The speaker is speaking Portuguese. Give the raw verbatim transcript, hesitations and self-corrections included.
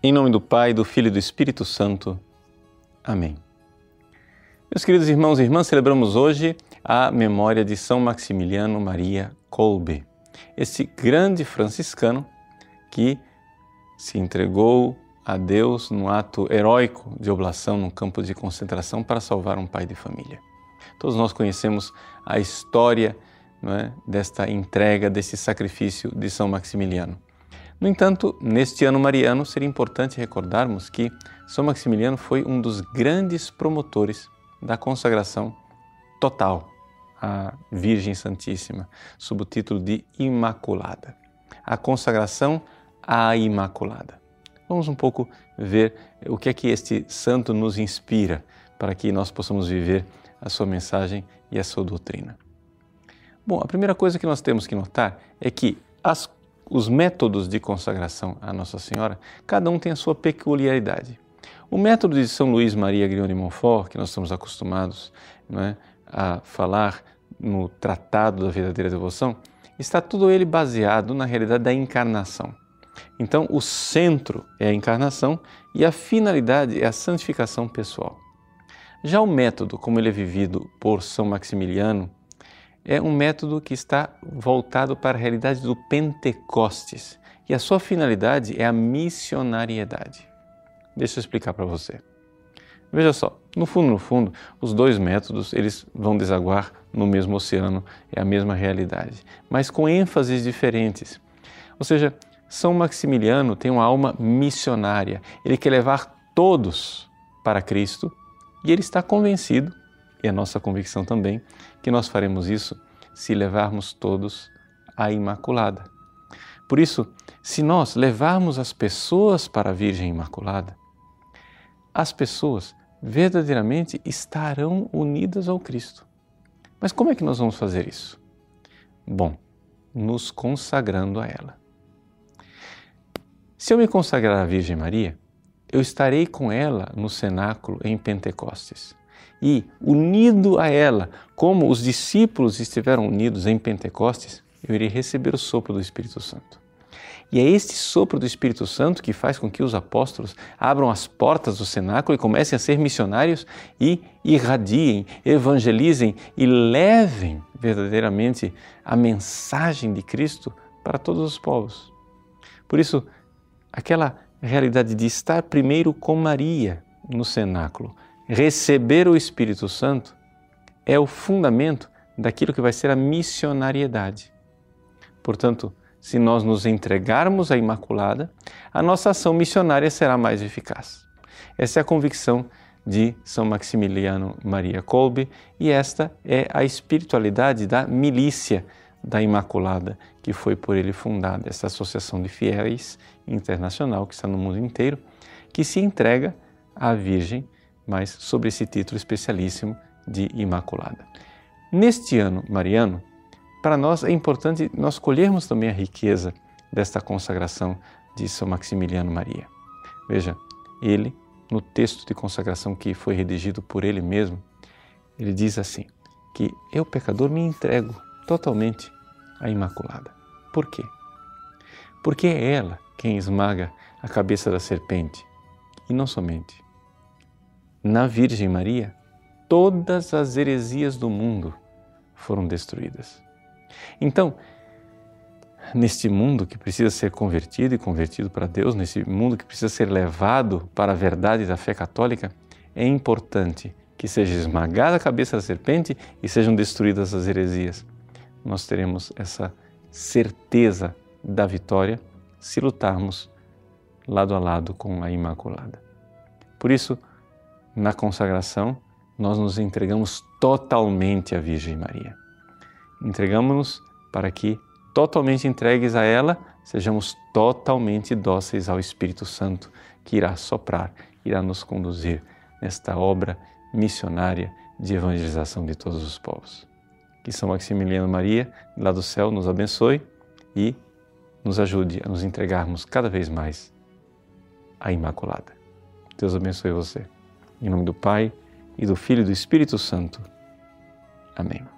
Em nome do Pai, do Filho e do Espírito Santo. Amém. Meus queridos irmãos e irmãs, celebramos hoje a memória de São Maximiliano Maria Kolbe, esse grande franciscano que se entregou a Deus num ato heróico de oblação num campo de concentração para salvar um pai de família. Todos nós conhecemos a história, não é, desta entrega, desse sacrifício de São Maximiliano. No entanto, neste ano mariano, seria importante recordarmos que São Maximiliano foi um dos grandes promotores da consagração total à Virgem Santíssima, sob o título de Imaculada. A consagração à Imaculada. Vamos um pouco ver o que é que este santo nos inspira para que nós possamos viver a sua mensagem e a sua doutrina. Bom, a primeira coisa que nós temos que notar é que as Os métodos de consagração à Nossa Senhora, cada um tem a sua peculiaridade. O método de São Luís Maria Grião de Montfort, que nós estamos acostumados, não é, a falar no Tratado da Verdadeira Devoção, está tudo ele baseado na realidade da encarnação. Então, o centro é a encarnação e a finalidade é a santificação pessoal. Já o método, como ele é vivido por São Maximiliano, é um método que está voltado para a realidade do Pentecostes e a sua finalidade é a missionariedade. Deixa eu explicar para você. Veja só, no fundo, no fundo, os dois métodos eles vão desaguar no mesmo oceano, é a mesma realidade, mas com ênfases diferentes. Ou seja, São Maximiliano tem uma alma missionária, ele quer levar todos para Cristo e ele está convencido, e a nossa convicção também, que nós faremos isso se levarmos todos à Imaculada. Por isso, se nós levarmos as pessoas para a Virgem Imaculada, as pessoas verdadeiramente estarão unidas ao Cristo. Mas como é que nós vamos fazer isso? Bom, nos consagrando a ela. Se eu me consagrar à Virgem Maria, eu estarei com ela no cenáculo em Pentecostes. E, unido a ela, como os discípulos estiveram unidos em Pentecostes, eu irei receber o sopro do Espírito Santo. E é este sopro do Espírito Santo que faz com que os apóstolos abram as portas do cenáculo e comecem a ser missionários e irradiem, evangelizem e levem verdadeiramente a mensagem de Cristo para todos os povos. Por isso, aquela realidade de estar primeiro com Maria no cenáculo, receber o Espírito Santo é o fundamento daquilo que vai ser a missionariedade. Portanto, se nós nos entregarmos à Imaculada, a nossa ação missionária será mais eficaz. Essa é a convicção de São Maximiliano Maria Kolbe e esta é a espiritualidade da milícia da Imaculada, que foi por ele fundada, essa associação de fiéis internacional que está no mundo inteiro, que se entrega à Virgem, mas sobre esse título especialíssimo de Imaculada. Neste ano mariano, para nós é importante nós colhermos também a riqueza desta consagração de São Maximiliano Maria. Veja, ele, no texto de consagração que foi redigido por ele mesmo, ele diz assim, que eu, pecador, me entrego totalmente à Imaculada. Por quê? Porque é ela quem esmaga a cabeça da serpente, e não somente. Na Virgem Maria, todas as heresias do mundo foram destruídas. Então, neste mundo que precisa ser convertido e convertido para Deus, nesse mundo que precisa ser levado para a verdade da fé católica, é importante que seja esmagada a cabeça da serpente e sejam destruídas as heresias. Nós teremos essa certeza da vitória se lutarmos lado a lado com a Imaculada. Por isso, na consagração, nós nos entregamos totalmente à Virgem Maria. Entregamos-nos para que, totalmente entregues a ela, sejamos totalmente dóceis ao Espírito Santo, que irá soprar, irá nos conduzir nesta obra missionária de evangelização de todos os povos. Que São Maximiliano Maria, lá do céu, nos abençoe e nos ajude a nos entregarmos cada vez mais à Imaculada. Deus abençoe você. Em nome do Pai, e do Filho e do Espírito Santo. Amém.